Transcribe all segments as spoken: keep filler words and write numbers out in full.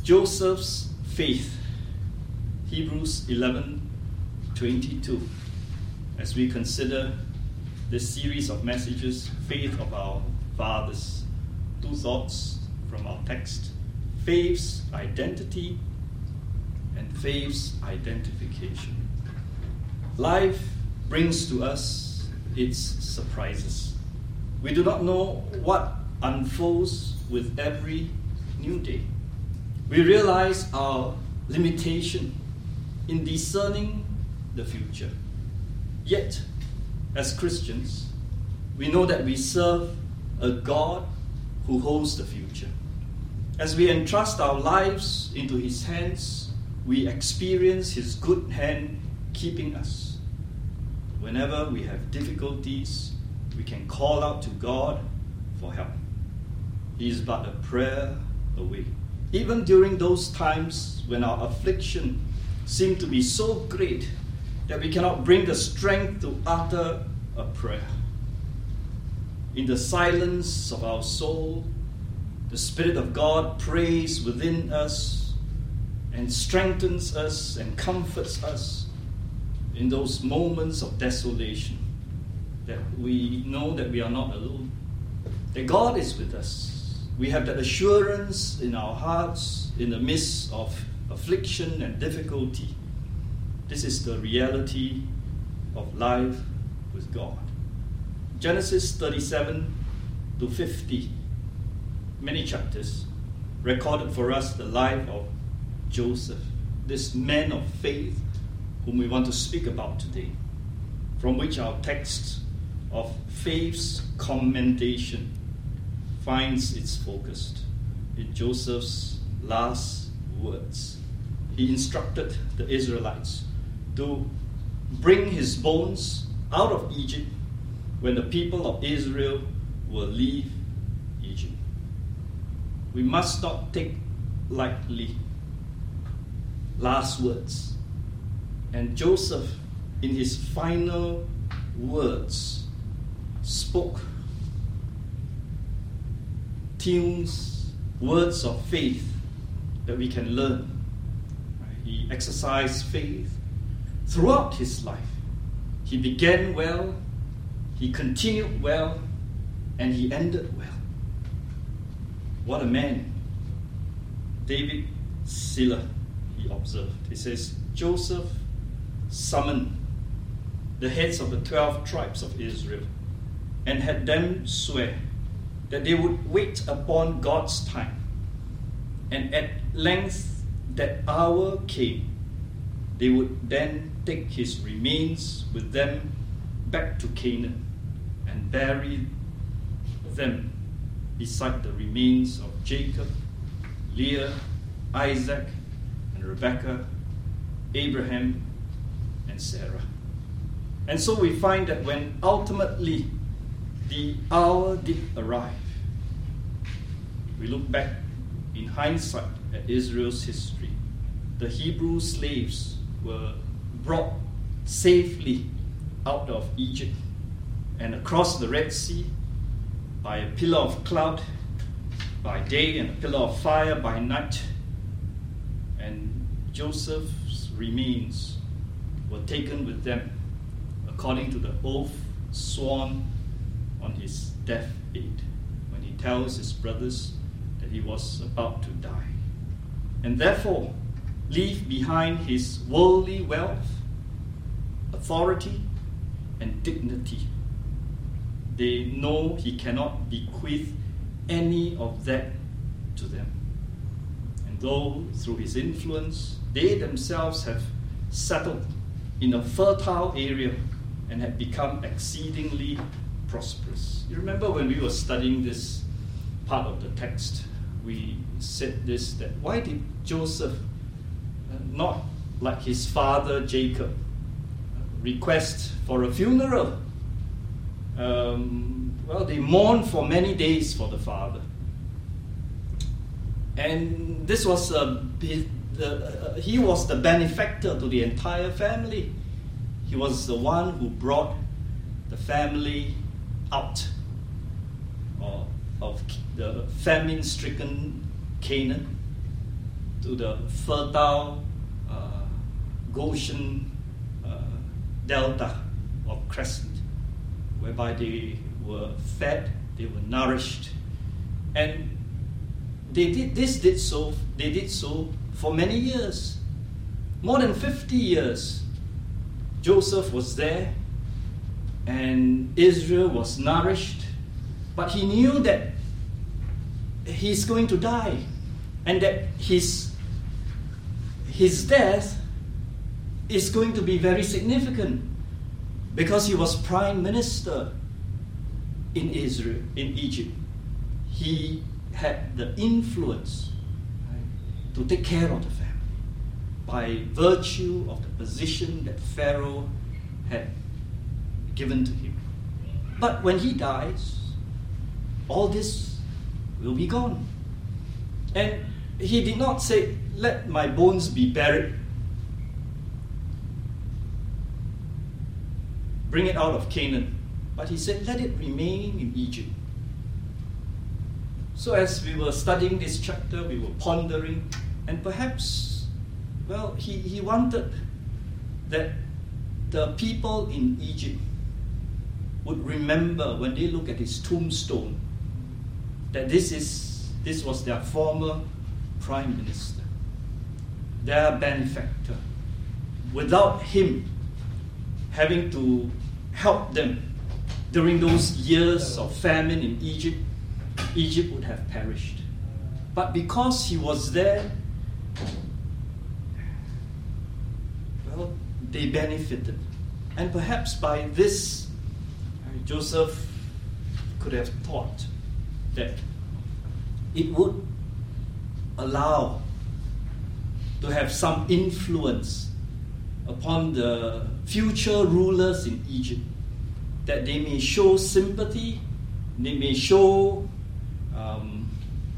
Joseph's faith, Hebrews eleven twenty-two. As we consider this series of messages, faith of our fathers, two thoughts from our text: faith's identity and faith's identification. Life brings to us its surprises. We do not know what unfolds with every new day. We realize our limitation in discerning the future. Yet, as Christians, we know that we serve a God who holds the future. As we entrust our lives into His hands, we experience His good hand keeping us. Whenever we have difficulties, we can call out to God for help. He is but a prayer away. Even during those times when our affliction seems to be so great that we cannot bring the strength to utter a prayer. In the silence of our soul, the Spirit of God prays within us and strengthens us and comforts us in those moments of desolation, that we know that we are not alone, that God is with us. We have that assurance in our hearts in the midst of affliction and difficulty. This is the reality of life with God. Genesis thirty-seven to fifty, many chapters, recorded for us the life of Joseph, this man of faith whom we want to speak about today, from which our text of faith's commendation finds its focus in Joseph's last words. He instructed the Israelites to bring his bones out of Egypt when the people of Israel will leave Egypt. We must not take lightly last words. And Joseph, in his final words, spoke tunes, words of faith that we can learn. He exercised faith throughout his life. He began well, he continued well, and he ended well. What a man. David Siller, he observed. He says, Joseph summoned the heads of the twelve tribes of Israel and had them swear that they would wait upon God's time. And at length that hour came, they would then take his remains with them back to Canaan and bury them beside the remains of Jacob, Leah, Isaac, and Rebekah, Abraham, and Sarah. And so we find that when ultimately the hour did arrive, we look back in hindsight at Israel's history. The Hebrew slaves were brought safely out of Egypt and across the Red Sea by a pillar of cloud by day and a pillar of fire by night. And Joseph's remains were taken with them according to the oath sworn on his deathbed when he tells his brothers that he was about to die. And therefore, leave behind his worldly wealth, authority, and dignity. They know he cannot bequeath any of that to them. And though through his influence, they themselves have settled in a fertile area and have become exceedingly prosperous. You remember when we were studying this part of the text, we said this, that why did Joseph, uh, not like his father Jacob, request for a funeral? Um, well, they mourned for many days for the father. And this was a, he, the, uh, he was the benefactor to the entire family. He was the one who brought the family out of, of the famine-stricken Canaan to the fertile uh, Goshen uh, delta of Crescent, whereby they were fed, they were nourished, and they did this did so they did so for many years, more than fifty years. Joseph was there, and Israel was nourished, but he knew that he's going to die, and that his his death is going to be very significant, because he was prime minister in Israel, in Egypt. He had the influence, right, to take care of the family by virtue of the position that Pharaoh had given to him. But when he dies, all this will be gone. And he did not say, "Let my bones be buried. Bring it out of Canaan." But he said, "Let it remain in Egypt." So as we were studying this chapter, we were pondering, and perhaps, well, he, he wanted that the people in Egypt would remember when they look at his tombstone that this is this was their former prime minister, their benefactor. Without him having to help them during those years of famine in Egypt, Egypt would have perished. But because he was there, well, they benefited. And perhaps by this, Joseph could have thought that it would allow to have some influence upon the future rulers in Egypt, that they may show sympathy, they may show um,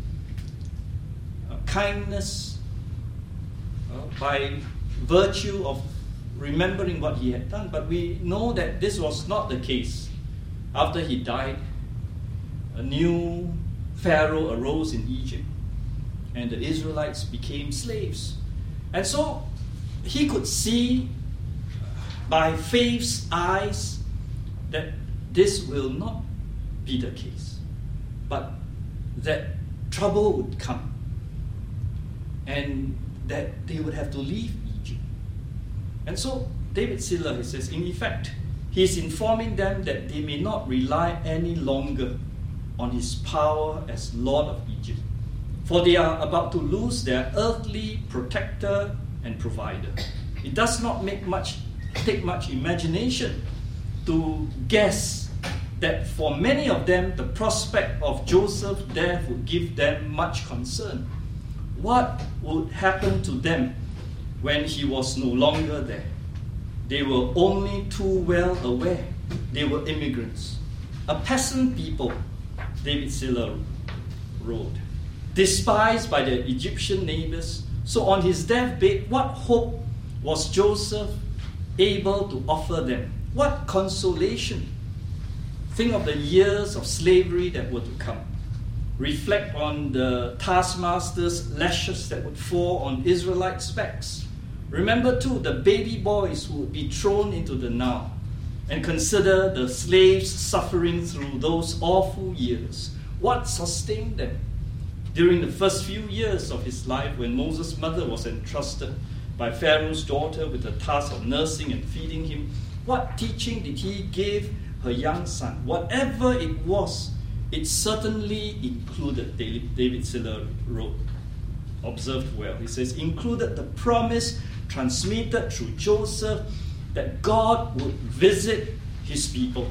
uh, kindness uh, by virtue of remembering what he had done. But we know that this was not the case. After he died, a new Pharaoh arose in Egypt, and the Israelites became slaves. And so he could see by faith's eyes that this will not be the case, but that trouble would come, and that they would have to leave Egypt. And so David Siller, he says, in effect, he is informing them that they may not rely any longer on his power as Lord of Egypt, for they are about to lose their earthly protector and provider. It does not make much take much imagination to guess that for many of them, the prospect of Joseph's death would give them much concern. What would happen to them when he was no longer there? They were only too well aware. They were immigrants, a peasant people, David Siller wrote, despised by their Egyptian neighbors. So on his deathbed, what hope was Joseph able to offer them? What consolation? Think of the years of slavery that were to come. Reflect on the taskmaster's lashes that would fall on Israelites' backs. Remember too the baby boys who would be thrown into the Nile. And consider the slaves suffering through those awful years. What sustained them? During the first few years of his life, when Moses' mother was entrusted by Pharaoh's daughter with the task of nursing and feeding him, what teaching did he give her young son? Whatever it was, it certainly included, David Siller wrote, observed well. He says, included the promise transmitted through Joseph that God would visit his people.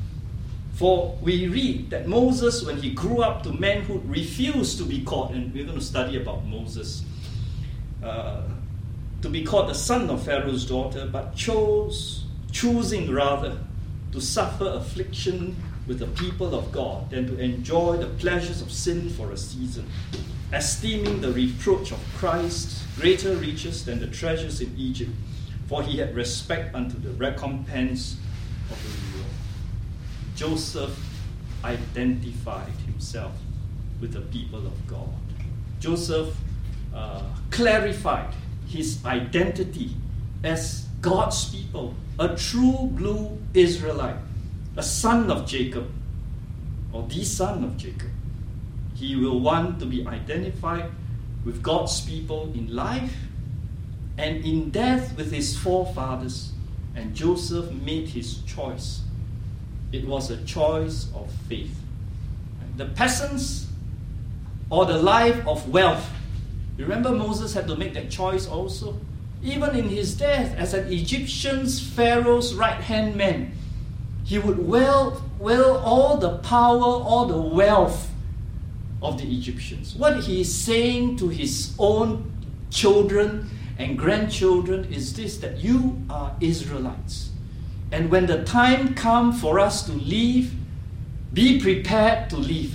For we read that Moses, when he grew up to manhood, refused to be called, and we're going to study about Moses, uh, to be called the son of Pharaoh's daughter, but chose, choosing rather, to suffer affliction with the people of God than to enjoy the pleasures of sin for a season, esteeming the reproach of Christ greater riches than the treasures in Egypt, for he had respect unto the recompense of the reward. Joseph identified himself with the people of God. Joseph uh, clarified his identity as God's people, a true blue Israelite, a son of Jacob, or the son of Jacob. He will want to be identified with God's people in life and in death with his forefathers. And Joseph made his choice. It was a choice of faith. The peasants or the life of wealth. Remember, Moses had to make that choice also. Even in his death, as an Egyptian Pharaoh's right-hand man, he would will, will all the power, all the wealth of the Egyptians. What he is saying to his own children and grandchildren is this, that you are Israelites. And when the time comes for us to leave, be prepared to leave.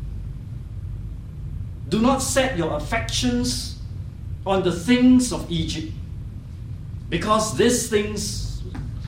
Do not set your affections on the things of Egypt, because these things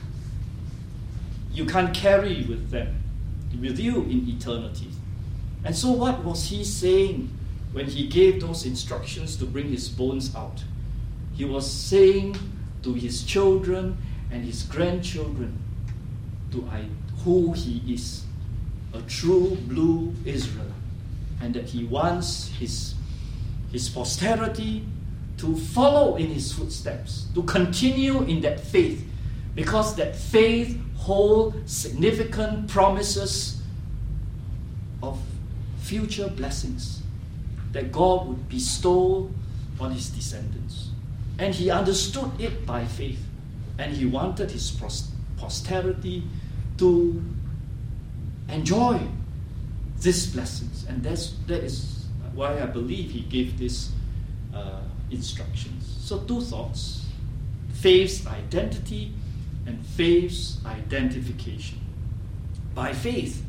you can't carry with them, with you in eternity. And so what was he saying when he gave those instructions to bring his bones out? He was saying to his children and his grandchildren to I, who he is, a true blue Israelite, and that he wants his, his posterity to follow in his footsteps, to continue in that faith, because that faith holds significant promises of future blessings that God would bestow on his descendants. And he understood it by faith, and he wanted his posterity to enjoy these blessings. And that's, that is why I believe he gave these uh, instructions. So two thoughts: faith's identity and faith's identification. By faith,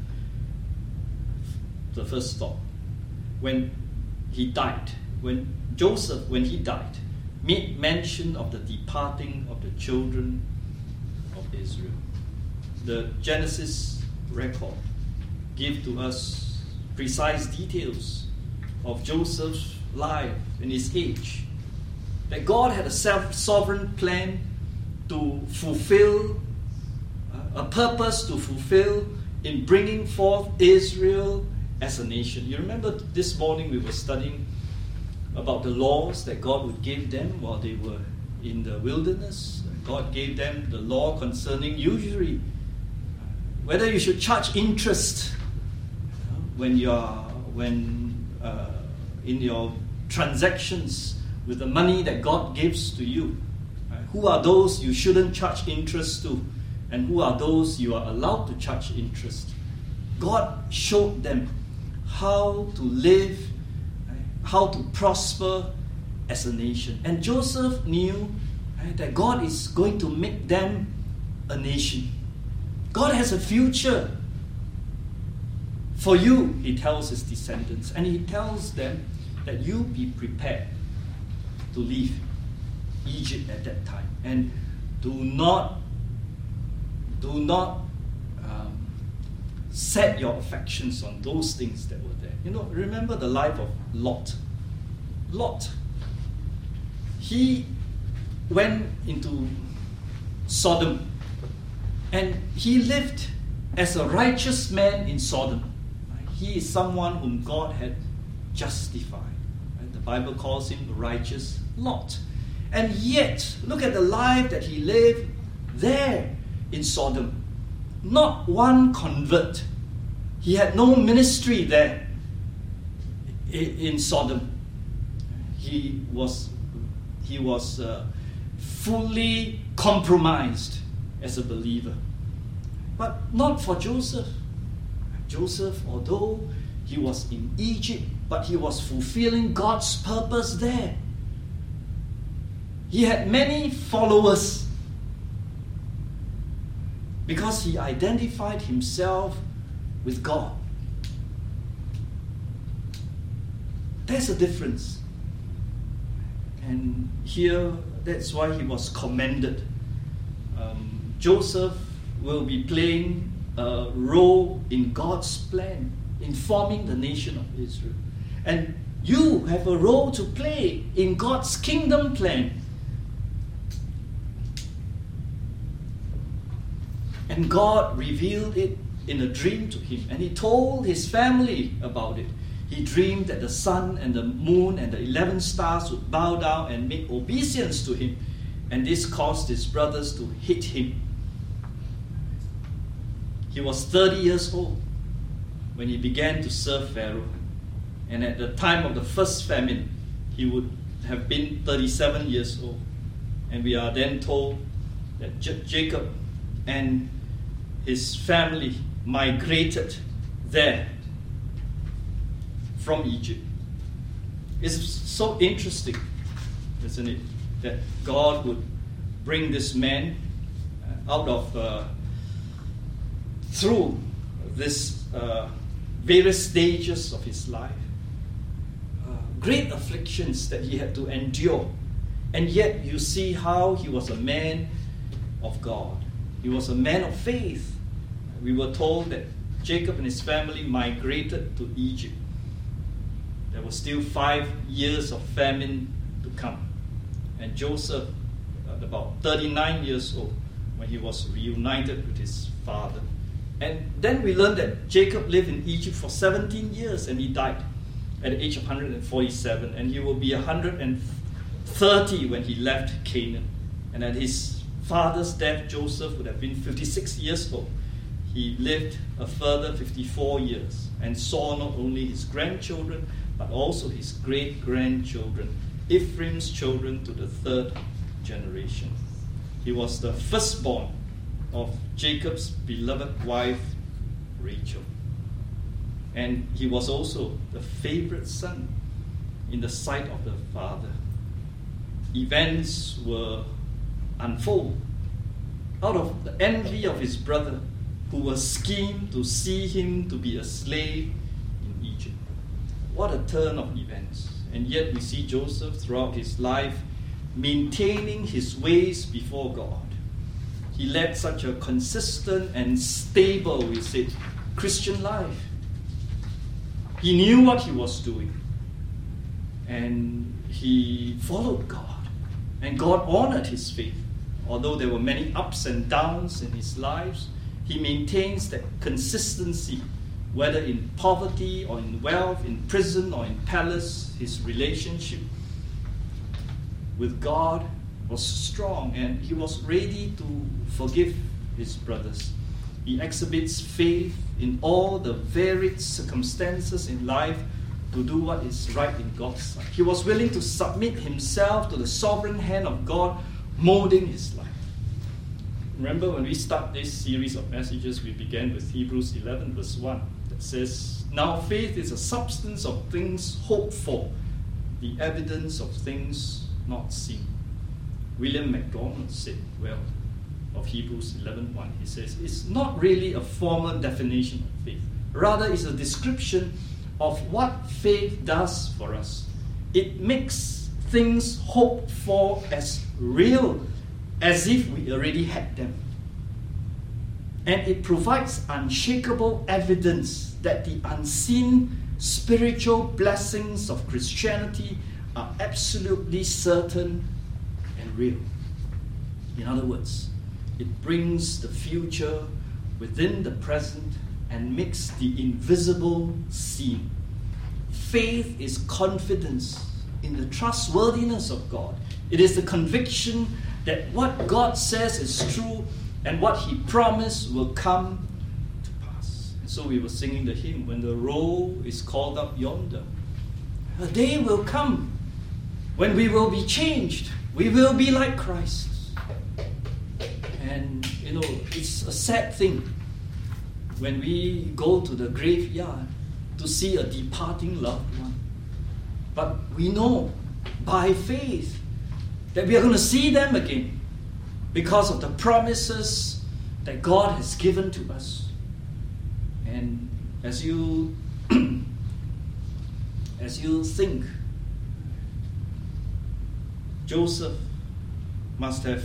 the first thought, when he died, when Joseph, when he died, made mention of the departing of the children of Israel. The Genesis record give to us precise details of Joseph's life and his age. That God had a self-sovereign plan to fulfill, uh, a purpose to fulfill in bringing forth Israel as a nation. You remember this morning we were studying about the laws that God would give them while they were in the wilderness. God gave them the law concerning usury, whether you should charge interest when you are when uh, in your transactions with the money that God gives to you. Right? Who are those you shouldn't charge interest to, and who are those you are allowed to charge interest? God showed them how to live, right? How to prosper as a nation. And Joseph knew, right, that God is going to make them a nation. God has a future for you, he tells his descendants. And he tells them that you be prepared to leave Egypt at that time. And do not, do not um, set your affections on those things that were there. You know, remember the life of Lot. Lot. He went into Sodom, and he lived as a righteous man in Sodom. He is someone whom God had justified. Right? The Bible calls him the righteous Lot. And yet, look at the life that he lived there in Sodom. Not one convert. He had no ministry there in Sodom. He was, he was uh, fully compromised as a believer. But not for Joseph. Joseph, although he was in Egypt, but he was fulfilling God's purpose there. He had many followers because he identified himself with God. There's a difference. And here, that's why he was commended. Um, Joseph will be playing a role in God's plan in forming the nation of Israel. And You have a role to play in God's kingdom plan. And God revealed it in a dream to him, and he told his family about it. He dreamed that the sun and the moon and the eleven stars would bow down and make obeisance to him, and this caused his brothers to hate him. He was thirty years old when he began to serve Pharaoh, and at the time of the first famine, he would have been thirty-seven years old. And we are then told that J- Jacob and his family migrated there from Egypt. It's so interesting, isn't it, that God would bring this man out of, uh, through this uh, various stages of his life, uh, great afflictions that he had to endure, and yet you see how he was a man of God. He was a man of faith. We were told that Jacob and his family migrated to Egypt. There was still five years of famine to come. And Joseph, at about thirty-nine years old, when he was reunited with his father. And then we learned that Jacob lived in Egypt for seventeen years, and he died at the age of one hundred forty-seven. And he will be one hundred thirty when he left Canaan. And at his father's death, Joseph would have been fifty-six years old. He lived a further fifty-four years and saw not only his grandchildren, but also his great-grandchildren, Ephraim's children, to the third generation. He was the firstborn of Jacob's beloved wife, Rachel. And he was also the favorite son in the sight of the father. Events were unfold out of the envy of his brother, who was schemed to see him to be a slave in Egypt. What a turn of events. And yet we see Joseph throughout his life maintaining his ways before God. He led such a consistent and stable, we say, Christian life. He knew what he was doing, and he followed God, and God honored his faith. Although there were many ups and downs in his lives, he maintains that consistency, whether in poverty or in wealth, in prison or in palace. His relationship with God was strong, and he was ready to forgive his brothers. He exhibits faith in all the varied circumstances in life to do what is right in God's sight. He was willing to submit himself to the sovereign hand of God, molding his life. Remember, when we start this series of messages, we began with Hebrews eleven verse one that says, "Now faith is a substance of things hoped for, the evidence of things not seen." William MacDonald said, well, of Hebrews eleven one, he says, it's not really a formal definition of faith. Rather, it's a description of what faith does for us. It makes things hoped for as real as if we already had them. And it provides unshakable evidence that the unseen spiritual blessings of Christianity are absolutely certain and real. In other words, it brings the future within the present and makes the invisible seen. Faith is confidence in the trustworthiness of God. It is the conviction that what God says is true and what He promised will come to pass. And so we were singing the hymn, when the roll is called up yonder, a day will come when we will be changed. We will be like Christ. And, you know, it's a sad thing when we go to the graveyard to see a departing loved one. But we know by faith that we are going to see them again because of the promises that God has given to us. And as you as you think, Joseph must have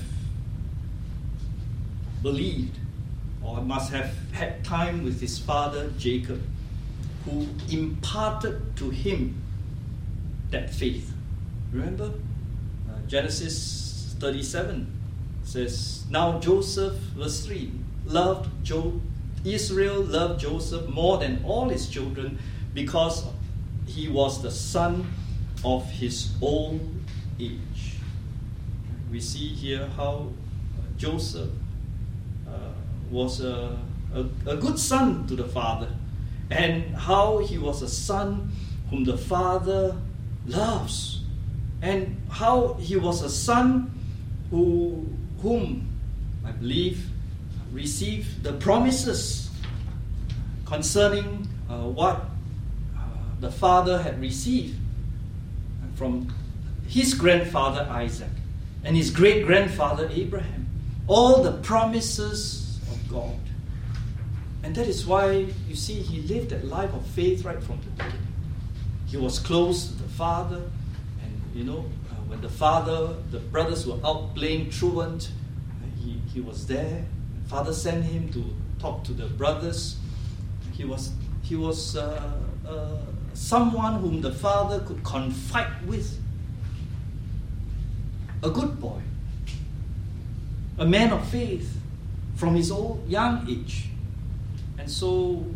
believed or must have had time with his father Jacob, who imparted to him that faith. Remember, uh, Genesis thirty-seven says, now Joseph, verse three, loved jo- Israel loved Joseph more than all his children because he was the son of his old age. We see here how Joseph uh, was a, a, a good son to the father, and how he was a son whom the father loves, and how he was a son who, whom I believe received the promises concerning uh, what uh, the father had received from his grandfather Isaac and his great-grandfather Abraham. All the promises of God. And that is why, you see, he lived that life of faith right from the beginning. He was close to the father, and you know, uh, when the father, the brothers were out playing truant, uh, he, he was there. Father sent him to talk to the brothers. He was he was uh, uh, someone whom the father could confide with. A good boy, a man of faith from his old young age. And so,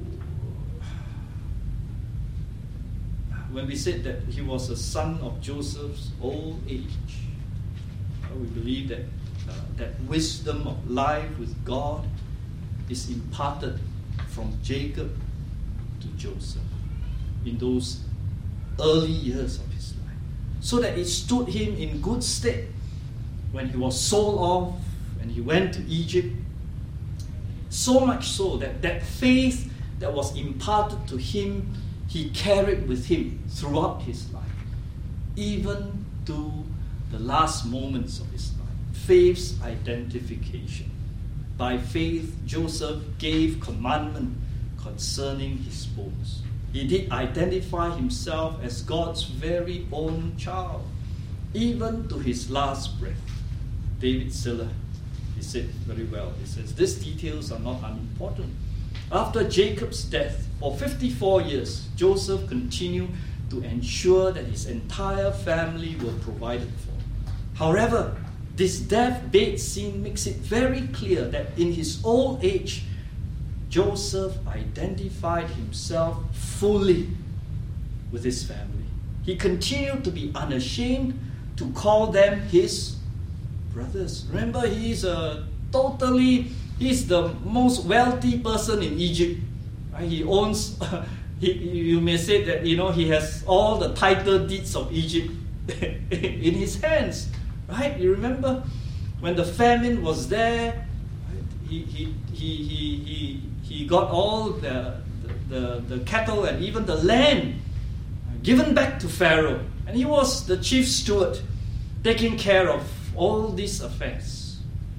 when we said that he was a son of Joseph's old age, uh, we believe that uh, that wisdom of life with God is imparted from Jacob to Joseph in those early years of his life, so that it stood him in good stead when he was sold off and he went to Egypt. So much so that that faith that was imparted to him, he carried with him throughout his life, even to the last moments of his life. Faith's identification. By faith, Joseph gave commandment concerning his bones. He did identify himself as God's very own child, even to his last breath. David Siller, he said very well, he says, these details are not unimportant. After Jacob's death, for fifty-four years, Joseph continued to ensure that his entire family were provided for. However, this deathbed scene makes it very clear that in his old age, Joseph identified himself fully with his family. He continued to be unashamed to call them his brothers. Remember, he's a totally, he's the most wealthy person in Egypt. Right? He owns, he, you may say that, you know, he has all the title deeds of Egypt in his hands. Right? You remember when the famine was there, right? he, he, he, he, he, he got all the, the, the, the cattle and even the land given back to Pharaoh. And he was the chief steward, taking care of all these affairs.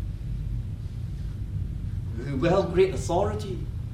Well, great authority.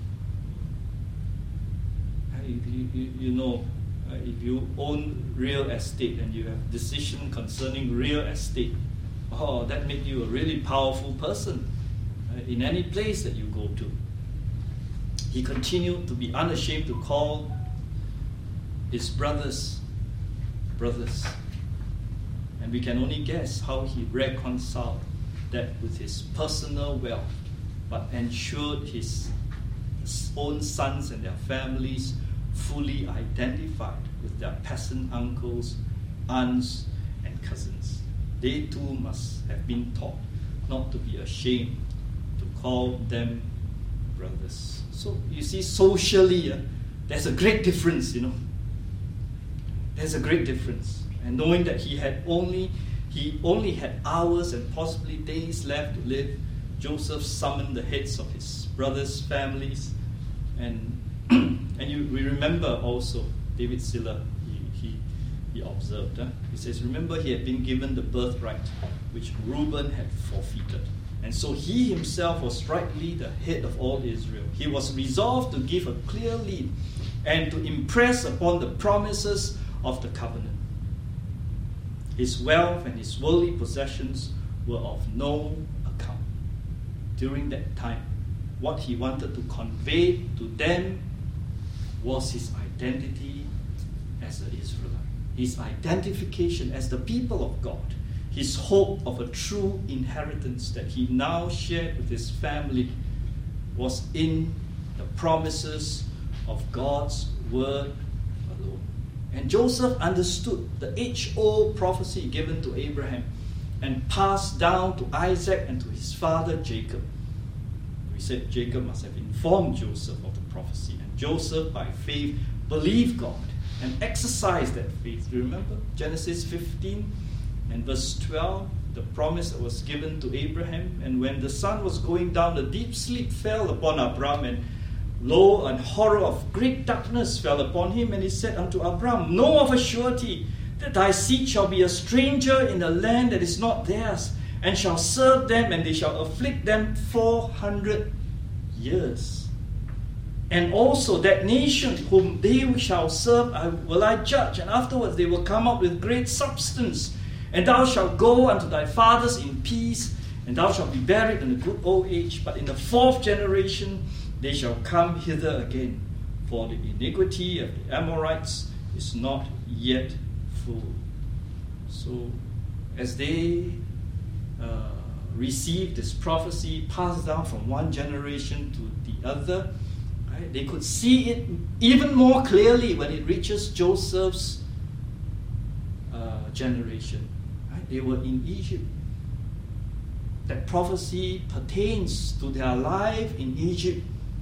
You, you, you know, uh, if you own real estate and you have decision concerning real estate, oh, that makes you a really powerful person uh, in any place that you go to. He continued to be unashamed to call his brothers brothers. And we can only guess how he reconciled that with his personal wealth, but ensured his own sons and their families fully identified with their peasant uncles, aunts, and cousins. They too must have been taught not to be ashamed to call them brothers. So you see, socially, uh, there's a great difference, you know. There's a great difference. And knowing that he had only he only had hours and possibly days left to live, Joseph summoned the heads of his brothers' families, and and you we remember also David Siller, he he, he observed. Huh? He says, remember, he had been given the birthright which Reuben had forfeited. And so he himself was rightly the head of all Israel. He was resolved to give a clear lead and to impress upon the promises of the covenant. His wealth and his worldly possessions were of no account. During that time, what he wanted to convey to them was his identity as an Israelite. his identification as the people of God, his hope of a true inheritance that he now shared with his family was in the promises of God's word alone. And Joseph understood the age-old prophecy given to Abraham and passed down to Isaac and to his father Jacob. We said Jacob must have informed Joseph of the prophecy, and Joseph by faith believed God and exercised that faith. Do you remember Genesis fifteen and verse twelve, the promise that was given to Abraham? And when the sun was going down, a deep sleep fell upon Abram, and lo, an horror of great darkness fell upon him. And he said unto Abram, know of a surety that thy seed shall be a stranger in a land that is not theirs, and shall serve them, and they shall afflict them four hundred years. And also that nation whom they shall serve I, will I judge, and afterwards they will come up with great substance. And thou shalt go unto thy fathers in peace, and thou shalt be buried in a good old age. But in the fourth generation they shall come hither again, for the iniquity of the Amorites is not yet full. So as they uh, received this prophecy passed down from one generation to the other, right, they could see it even more clearly when it reaches Joseph's uh, generation. Right? They were in Egypt. That prophecy pertains to their life in Egypt,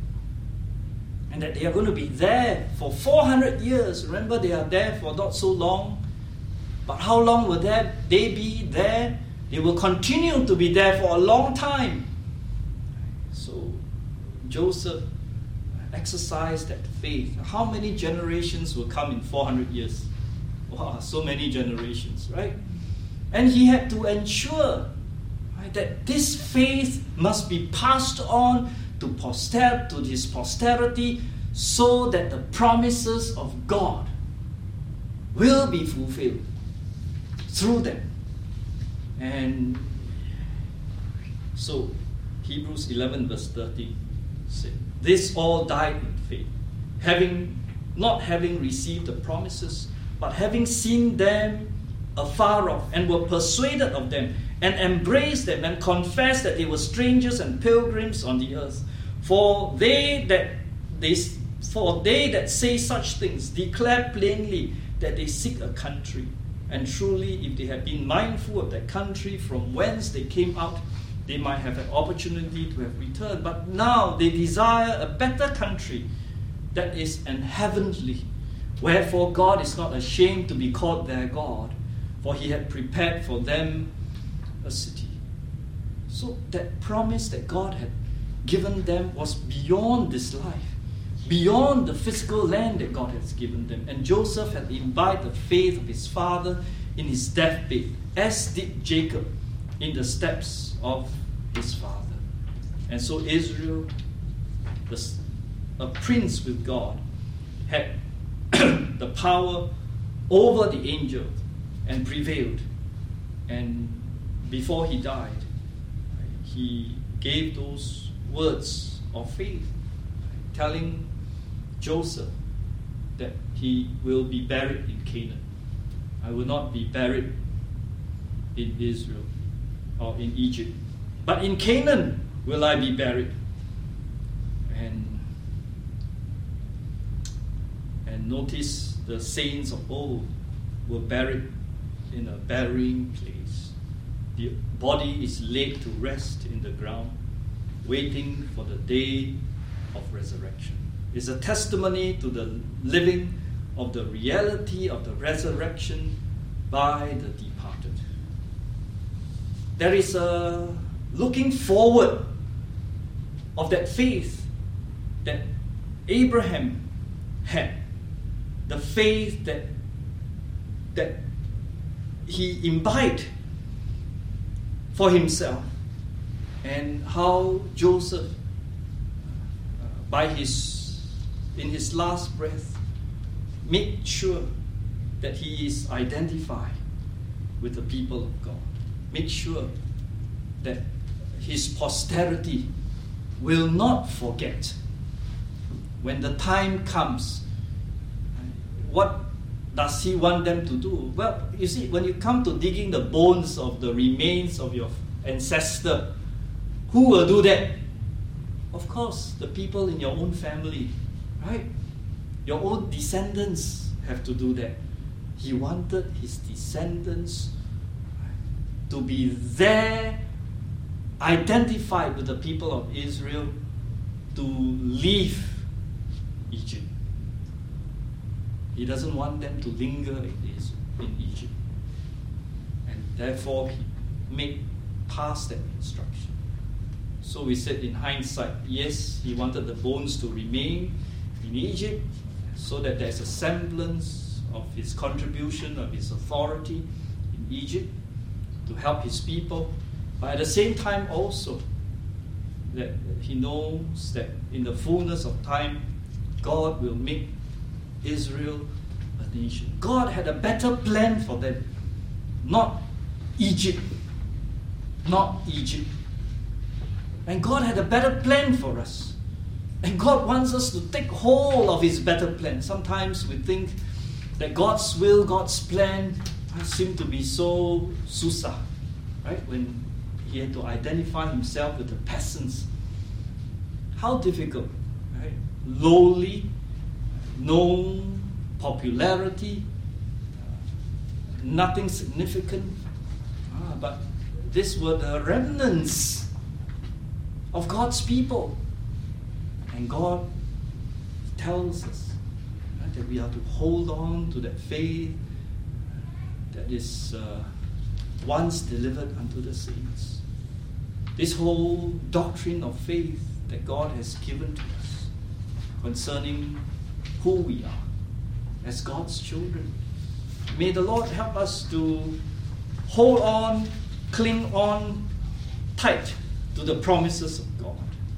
and that they are going to be there for four hundred years. Remember, they are there for not so long. But how long will they be there? They will continue to be there for a long time. So Joseph exercised that faith. How many generations will come in four hundred years? Wow, so many generations, right? And he had to ensure, right, that this faith must be passed on to poster- to his posterity, so that the promises of God will be fulfilled through them. And so Hebrews eleven verse thirty said, this all died in faith, having not having received the promises, but having seen them afar off, and were persuaded of them, and embraced them, and confessed that they were strangers and pilgrims on the earth. For they that they for they that say such things declare plainly that they seek a country. And truly, if they had been mindful of that country from whence they came out, they might have an opportunity to have returned. But now they desire a better country, that is an heavenly. Wherefore God is not ashamed to be called their God, for he had prepared for them a city. So that promise that God had given them was beyond this life, beyond the physical land that God has given them. And Joseph had imbibed the faith of his father in his deathbed, as did Jacob in the steps of his father. And so Israel, a prince with God, had the power over the angel and prevailed. And before he died, he gave those words of faith, telling Joseph that he will be buried in Canaan. I will not be buried in Israel or in Egypt, but in Canaan will I be buried. And and notice the saints of old were buried in a burying place. The body is laid to rest in the ground, waiting for the day of resurrection. It's a testimony to the living of the reality of the resurrection by the departed. There is a looking forward of that faith that Abraham had, the faith that that he imbibed for himself, and how Joseph, uh, by his in his last breath, made sure that he is identified with the people of God. Make sure that his posterity will not forget when the time comes what does he want them to do? Well, you see, when you come to digging the bones of the remains of your ancestor, who will do that? Of course, the people in your own family, right? Your own descendants have to do that. He wanted his descendants to be there, identified with the people of Israel, to leave Egypt. He doesn't want them to linger in, Israel, in Egypt. And therefore, he made pass that instruction. So we said in hindsight, yes, he wanted the bones to remain in Egypt so that there's a semblance of his contribution, of his authority in Egypt to help his people. But at the same time also, that he knows that in the fullness of time, God will make Israel a nation. God had a better plan for them. Not Egypt. Not Egypt. And God had a better plan for us. And God wants us to take hold of his better plan. Sometimes we think that God's will, God's plan seem to be so susah, right? When he had to identify himself with the peasants. How difficult, right? Lowly, no popularity, nothing significant. Ah, but these were the remnants of God's people. And God tells us, right, that we are to hold on to that faith that is uh, once delivered unto the saints. This whole doctrine of faith that God has given to us concerning who we are as God's children. May the Lord help us to hold on, cling on tight to the promises of God.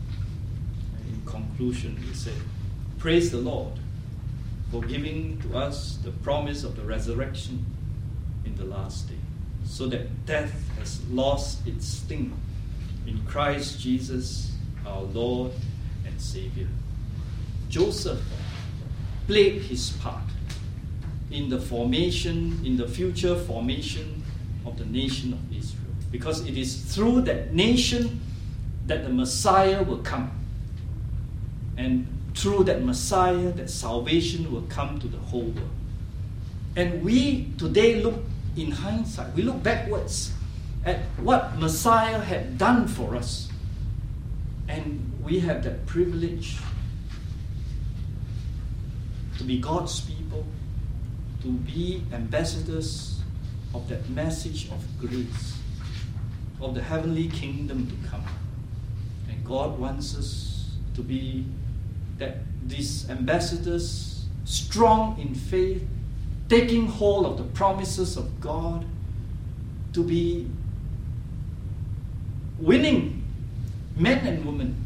In conclusion, we say, praise the Lord for giving to us the promise of the resurrection in the last day, so that death has lost its sting in Christ Jesus, our Lord and Savior. Joseph played his part in the formation, in the future formation of the nation of Israel, because it is through that nation that the Messiah will come. And through that Messiah, that salvation will come to the whole world. And we today look in hindsight, we look backwards at what Messiah had done for us. And we have that privilege to be God's people, to be ambassadors of that message of grace, of the heavenly kingdom to come. And God wants us to be that these ambassadors, strong in faith, taking hold of the promises of God, to be winning men and women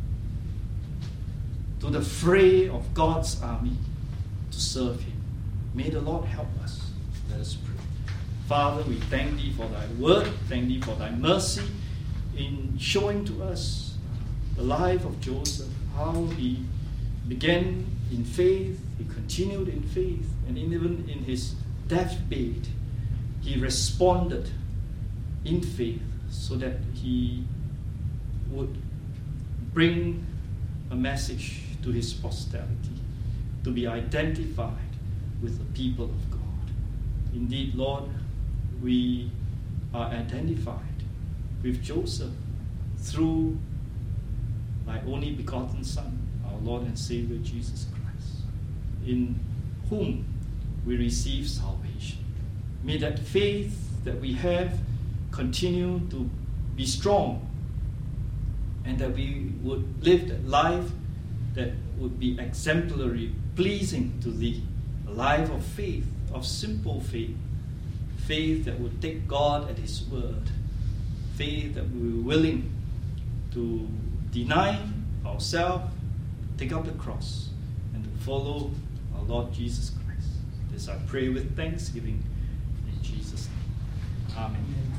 to the fray of God's army to serve him. May the Lord help us. Let us pray. Father, we thank thee for thy word, thank thee for thy mercy in showing to us the life of Joseph, how he began in faith, he continued in faith, and even in his deathbed, he responded in faith so that he would bring a message to his posterity, to be identified with the people of God. Indeed, Lord, we are identified with Joseph through thy only begotten Son, our Lord and Savior Jesus Christ, in whom we receive salvation. May that faith that we have continue to be strong, and that we would live that life that would be exemplary, pleasing to thee, a life of faith, of simple faith, faith that would take God at his word, faith that we were willing to deny ourselves, take up the cross, and to follow our Lord Jesus Christ. This I pray with thanksgiving in Jesus' name. Amen.